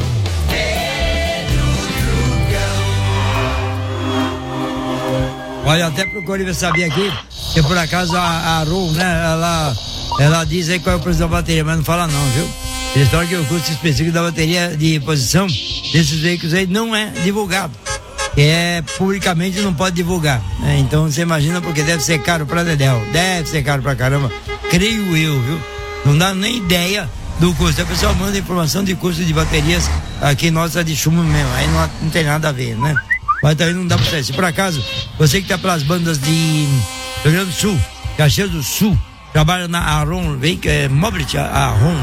Olha, até procurei saber aqui que por acaso a Aron, né, ela diz aí qual é o preço da bateria, mas não fala não, viu? Eles falam que o custo específico da bateria de posição desses veículos aí não é divulgado. Publicamente não pode divulgar, né? Então você imagina, porque deve ser caro pra dedéu, deve ser caro pra caramba, creio eu, viu? Não dá nem ideia do custo. A pessoa manda informação de custo de baterias aqui, nossa, de chumbo mesmo, aí não tem nada a ver, né? Mas também não dá pra sair. Se por acaso, você que tá pelas bandas de Rio Grande do Sul, Caxias do Sul, trabalha na Aron, Mobility, Aron,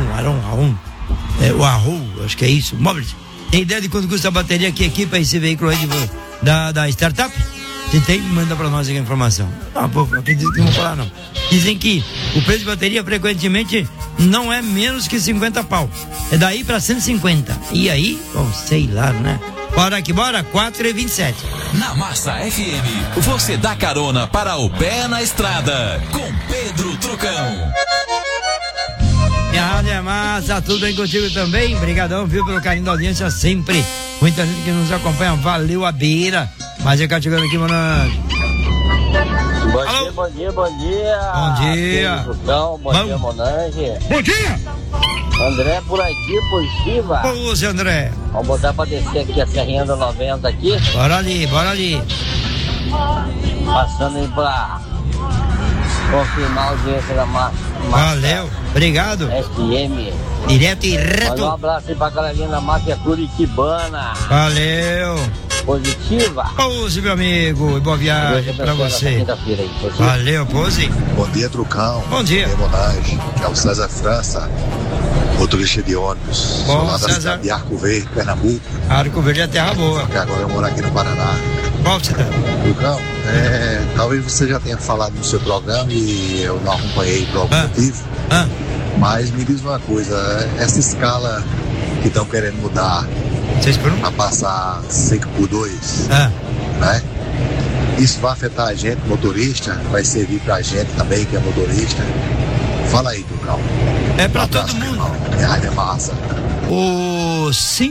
o Arrow, acho que é isso, Mobility. Tem ideia de quanto custa a bateria que equipa esse veículo aí da startup? Se tem, manda pra nós aqui a informação. Não acredito que não vou falar não. Dizem que o preço de bateria frequentemente não é menos que 50 pau. É daí pra 150. E aí, bom, sei lá, né? Bora que bora, 4h27. Na Massa FM, você dá carona para o pé na estrada, com Pedro Trucão. Minha rádio é massa, tudo bem contigo também? Obrigadão, viu, pelo carinho da audiência sempre. Muita gente que nos acompanha, valeu a beira. Mas eu quero chegando aqui, mano. Bom dia, Bom dia. Bom dia. Bom dia, Monange. Bom dia. André por aqui, por Chiva. Ô, Zé André. Vamos botar pra descer aqui a Serrinha da 90 aqui. Bora ali. Passando aí pra confirmar a audiência da Massa. Valeu, obrigado. FM. Direto e reto. Manda um abraço aí pra galerinha da Máfia Curitibana. Valeu. Positiva. Pose, meu amigo, e boa viagem pra você. Valeu, Pose. Bom dia, Trucão. Bom dia. Monagem, que é o César França, motorista de ônibus. Bom, sou lá da César. cidade de Arco Verde, Pernambuco. Arco Verde é terra boa. Que agora eu moro aqui no Paraná. Qual cidade? Trucão, talvez você já tenha falado no seu programa e eu não acompanhei por algum motivo. Mas me diz uma coisa, essa escala que estão querendo mudar para passar 5x2, né? Isso vai afetar a gente, motorista? Vai servir pra gente também, que é motorista? Fala aí, Trucão. É pra todo mundo. Minha rádio é massa. O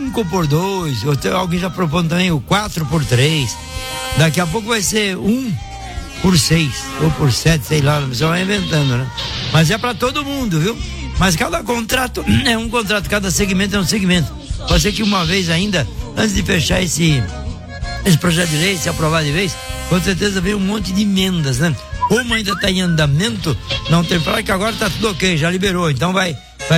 5x2, alguém já propôs também o 4x3. Daqui a pouco vai ser 1x6 ou por 7, sei lá, você vai inventando, né? Mas é pra todo mundo, viu? Mas cada contrato é um contrato, cada segmento é um segmento. Pode ser que uma vez ainda, antes de fechar esse projeto de lei, se aprovar de vez, com certeza vem um monte de emendas, né? Como ainda está em andamento, não tem pra que agora tá tudo ok, já liberou, então vai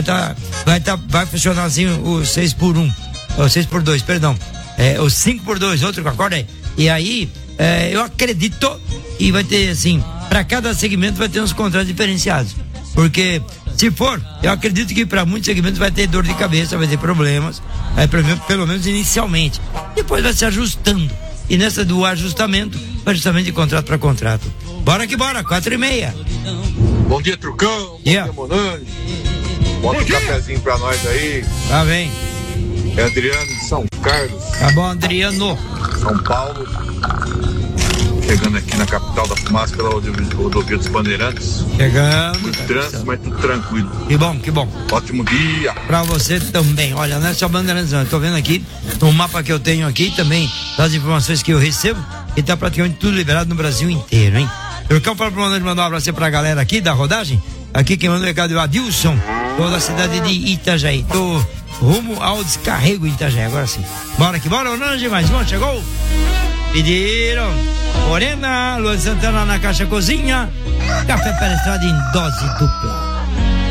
funcionar assim o 6x1, o 6x2, perdão, o 5x2, outro, acorda aí. E aí, eu acredito que vai ter assim, para cada segmento vai ter uns contratos diferenciados, porque se for, eu acredito que para muitos segmentos vai ter dor de cabeça, vai ter problemas, pelo menos inicialmente. Depois vai se ajustando. E nessa do ajustamento, vai justamente de contrato para contrato. Bora que bora, 4h30. Bom dia, Trucão. Bom dia, Monange. Bota um cafezinho pra nós aí. Tá bem. É Adriano de São Carlos. Tá bom, Adriano. São Paulo. Chegando aqui na capital da fumaça pela rodovia dos Bandeirantes. Chegando. Muito trânsito, mas tudo tranquilo. Que bom. Ótimo dia. Pra você também. Olha, não é só Bandeirantes, não. Eu tô vendo aqui, no mapa que eu tenho aqui também, das informações que eu recebo, que tá praticamente tudo liberado no Brasil inteiro, hein? Eu quero mandar um abraço pra galera aqui da rodagem. Aqui quem mandou o recado é o Adilson, toda a cidade de Itajaí. Tô rumo ao descarrego em Itajaí, agora sim. Bora que bora, Orange, mais um, chegou. Pediram Morena, Luan Santana na Caixa Cozinha, café pela estrada em dose dupla.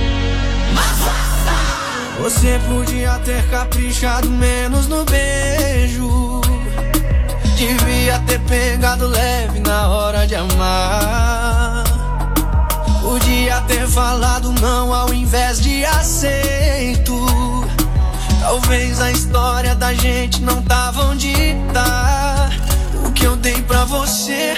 Você podia ter caprichado menos no beijo, devia ter pegado leve na hora de amar, podia ter falado não ao invés de aceito. Talvez a história da gente não tava onde tá. O que eu dei pra você,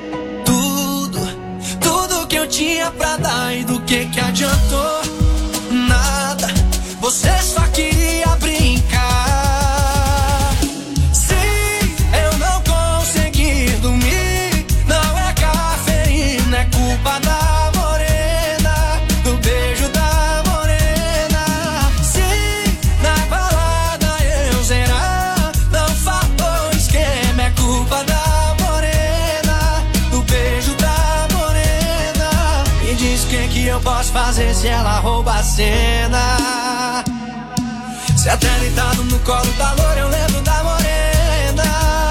tudo que eu tinha pra dar, e do que adiantou? Nada, você só queria brincar. Sim, eu não consegui dormir, não é cafeína, é culpa da morena, do beijo da morena. Sim, na balada eu zerar, não faltou esquema, é culpa da morena, do beijo da morena. Me diz o que eu posso fazer se ela rouba a cena. Se até deitado no colo da loura eu lembro da morena.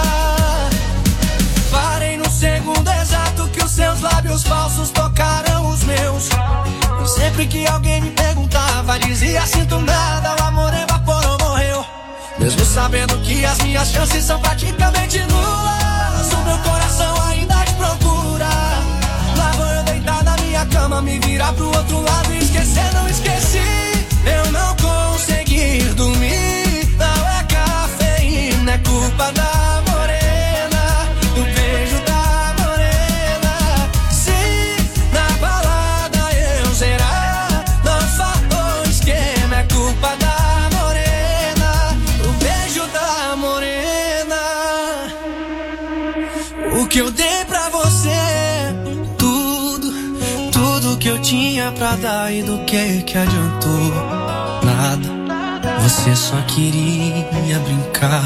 Parei no segundo exato que os seus lábios falsos tocaram os meus. E sempre que alguém me perguntava, dizia sinto nada, o amor evaporou, morreu. Mesmo sabendo que as minhas chances são praticamente nulas, o meu coração ainda te procura. Lá vou eu deitar na minha cama, me virar pro outro lado e esquecer, não esqueci. Eu não consegui dormir, não é cafeína, é culpa da morena, do beijo da morena. Sim, na balada eu zerar, não faltou esquema, é culpa da morena, do beijo da morena. O que eu dei pra você, tudo que eu tinha pra dar, e do que adiantou? Nada, você só queria brincar.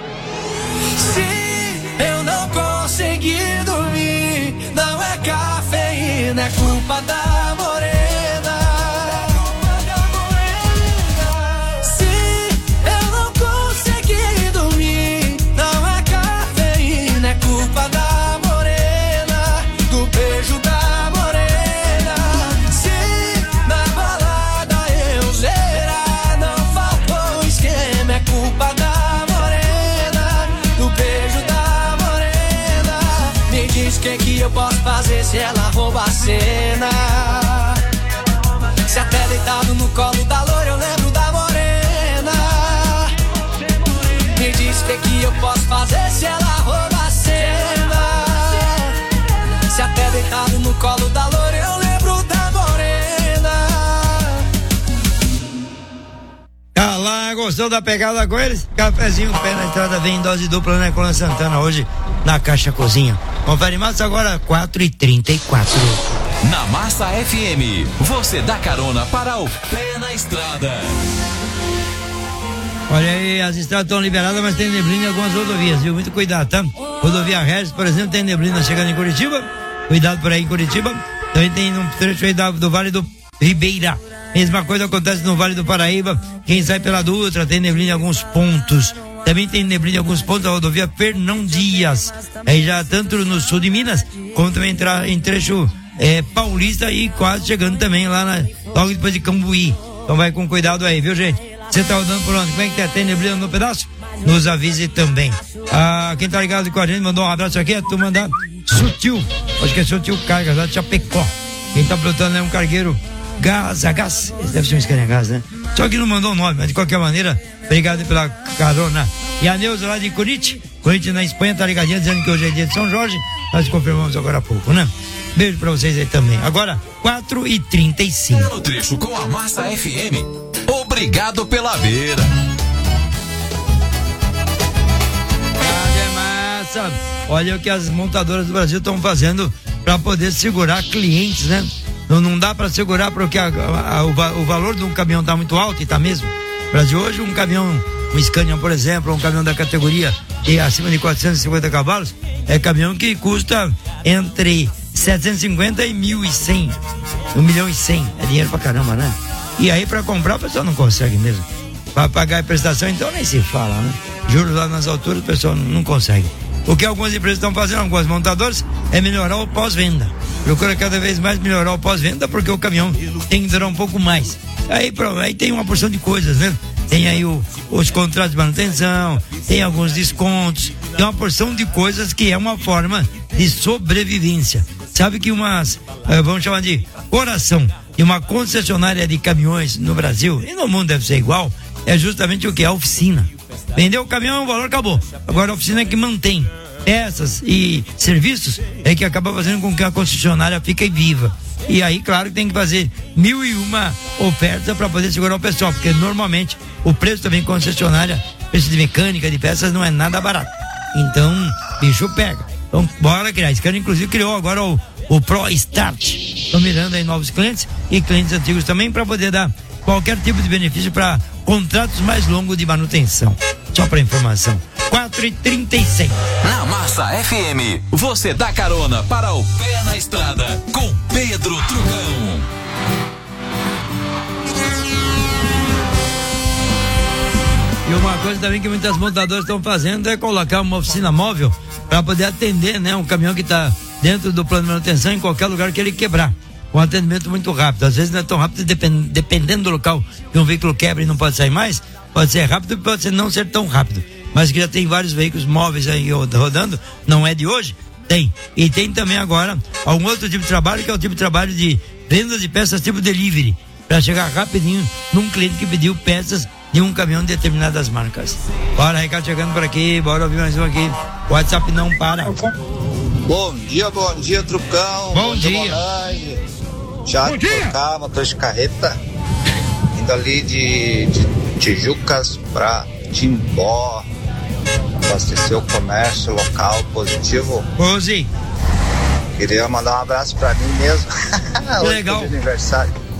Sim, eu não consegui dormir, não é café não é culpa da morena. Se eu não consegui dormir, não é cafeína, é culpa da morena, do beijo da morena. Se na balada eu zerar, não faltou esquema, é culpa da morena, do beijo da morena. Me diz o que eu posso fazer se ela rouba a cena. Se até deitado no colo da loira eu lembro da morena. Me diz o que eu posso fazer se ela rouba a cena. Se até deitado no colo da loira eu lembro da morena. Tá lá, gostou da pegada com eles? Cafezinho, pé na estrada, vem em dose dupla na Nicola Santana hoje na Caixa Cozinha. Confere Massa agora, 4h34. Na Massa FM, você dá carona para o pé na estrada. Olha aí, as estradas estão liberadas, mas tem neblina em algumas rodovias, viu? Muito cuidado, tá? Rodovia Regis, por exemplo, tem neblina chegando em Curitiba. Cuidado por aí em Curitiba. Também tem um trecho aí do Vale do Ribeira. Mesma coisa acontece no Vale do Paraíba. Quem sai pela Dutra tem neblina em alguns pontos. Também tem neblina em alguns pontos da rodovia Fernão Dias. Aí já tanto no sul de Minas, como também em trecho paulista e quase chegando também lá logo depois de Cambuí. Então vai com cuidado aí, viu, gente? Você tá rodando por onde? Como é que tá? Tem neblina no pedaço? Nos avise também. Quem tá ligado com a gente mandou um abraço aqui, é tu mandar Sutil. Acho que é Sutil Cargas lá de Chapecó. Quem tá pilotando é um cargueiro Gás, esse deve ser um Scania Gás, né? Só que não mandou o nome, mas de qualquer maneira, obrigado pela carona. E a Neuza lá de Corinthians na Espanha, tá ligadinha, dizendo que hoje é dia de São Jorge. Nós confirmamos agora há pouco, né? Beijo pra vocês aí também. Agora, 4h35. No trecho com a Massa FM. Obrigado pela beira. Massa. Olha o que as montadoras do Brasil estão fazendo para poder segurar clientes, né? Não dá para segurar porque o valor de um caminhão está muito alto, e está mesmo. Brasil hoje, um caminhão, um Scania, por exemplo, um caminhão da categoria acima de 450 cavalos, é caminhão que custa entre 750 e 1.100, 1.100.000. É dinheiro pra caramba, né? E aí para comprar o pessoal não consegue mesmo. Para pagar a prestação, então nem se fala, né? Juros lá nas alturas, o pessoal não consegue. O que algumas empresas estão fazendo, algumas montadoras, é melhorar o pós-venda. Procura cada vez mais melhorar o pós-venda, porque o caminhão tem que durar um pouco mais. Aí tem uma porção de coisas, né? Tem aí os contratos de manutenção, tem alguns descontos, tem uma porção de coisas que é uma forma de sobrevivência. Sabe que vamos chamar de coração de uma concessionária de caminhões no Brasil, e no mundo deve ser igual, é justamente o que? A oficina. Vendeu o caminhão, o valor acabou. Agora a oficina é que mantém peças e serviços, é que acaba fazendo com que a concessionária fique viva. E aí, claro, que tem que fazer 1.001 ofertas para poder segurar o pessoal, porque normalmente o preço também concessionária, preço de mecânica, de peças, não é nada barato. Então, bicho pega. Então, bora criar. Esse cara, inclusive, criou agora o Pro Start. Estão mirando aí novos clientes e clientes antigos também, para poder dar qualquer tipo de benefício para contratos mais longos de manutenção. Só para informação. 4h36. Na Massa FM, você dá carona para o pé na estrada com Pedro Trucão. E uma coisa também que muitas montadoras estão fazendo é colocar uma oficina móvel para poder atender, né, um caminhão que está dentro do plano de manutenção em qualquer lugar que ele quebrar. Um atendimento muito rápido. Às vezes não é tão rápido, dependendo do local que um veículo quebra e não pode sair mais, pode ser rápido e pode não ser tão rápido. Mas que já tem vários veículos móveis aí rodando, não é de hoje? Tem. E tem também agora algum outro tipo de trabalho, que é o tipo de trabalho de venda de peças tipo delivery, para chegar rapidinho num cliente que pediu peças de um caminhão de determinadas marcas. Bora, recado chegando por aqui, bora ouvir mais um aqui. O WhatsApp não para. Bom dia, Trucão. Bom dia. Tiago Tocar, motor de carreta, indo ali de Tijucas pra Timbó, abastecer o comércio local positivo. Pose. Queria mandar um abraço pra mim mesmo. Que legal. Hoje é aniversário.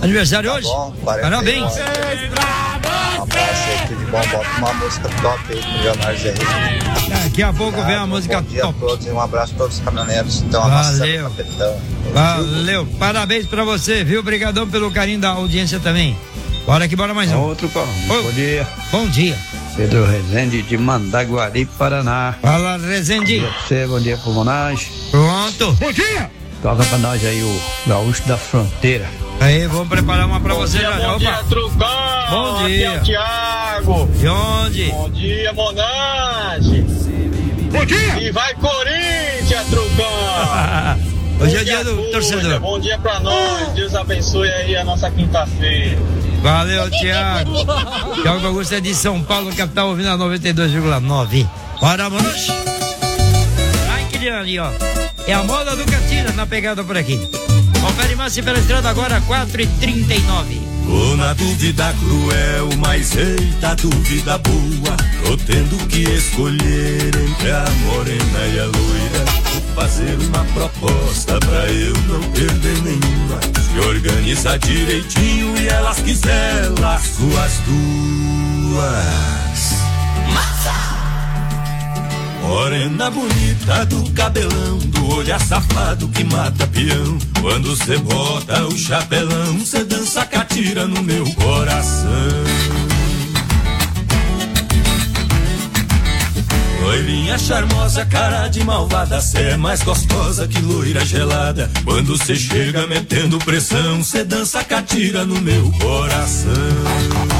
Aniversário hoje? Bom, parabéns. Um abraço aí, tudo de bom. Bota uma música top aí pro Milionários aí. Daqui a pouco vem uma música top. Bom dia top. a todos e um abraço a todos os caminhoneiros. Então, valeu. Valeu. Parabéns pra você, viu? Obrigadão pelo carinho da audiência também. Bora que bora mais um. Outro, bom dia. Bom dia. Pedro Rezende de Mandaguari, Paraná. Fala, Rezende. Bom dia pra você, bom dia pro Monage. Pronto. Bom dia. Toca pra nós aí o Gaúcho da Fronteira. Aí, vamos preparar uma pra você já. Bom dia, Trucão. Bom dia. Aqui é o Thiago. De onde? Bom dia, Monage. Bom dia. E vai Corinthians, Trucão. Hoje é dia do torcedor. Bom dia pra nós. Deus abençoe aí a nossa quinta-feira. Valeu, Thiago. Thiago Augusto é de São Paulo, capital, ouvindo a 92,9. Bora, moço. Ai, que ali, ó. É a moda do Catina na pegada por aqui. Confere mais pela estrada agora, 4h39. Tô na dúvida cruel, mas eita dúvida boa. Tô tendo que escolher entre a morena e a loira. Vou fazer uma proposta pra eu não perder nenhuma. Se organiza direitinho e elas quiser, lasco as duas. Massa! Morena bonita do cabelão, do olhar safado que mata peão. Quando cê bota o chapelão, cê dança catira no meu coração. Loirinha charmosa, cara de malvada, cê é mais gostosa que loira gelada. Quando cê chega metendo pressão, cê dança catira no meu coração.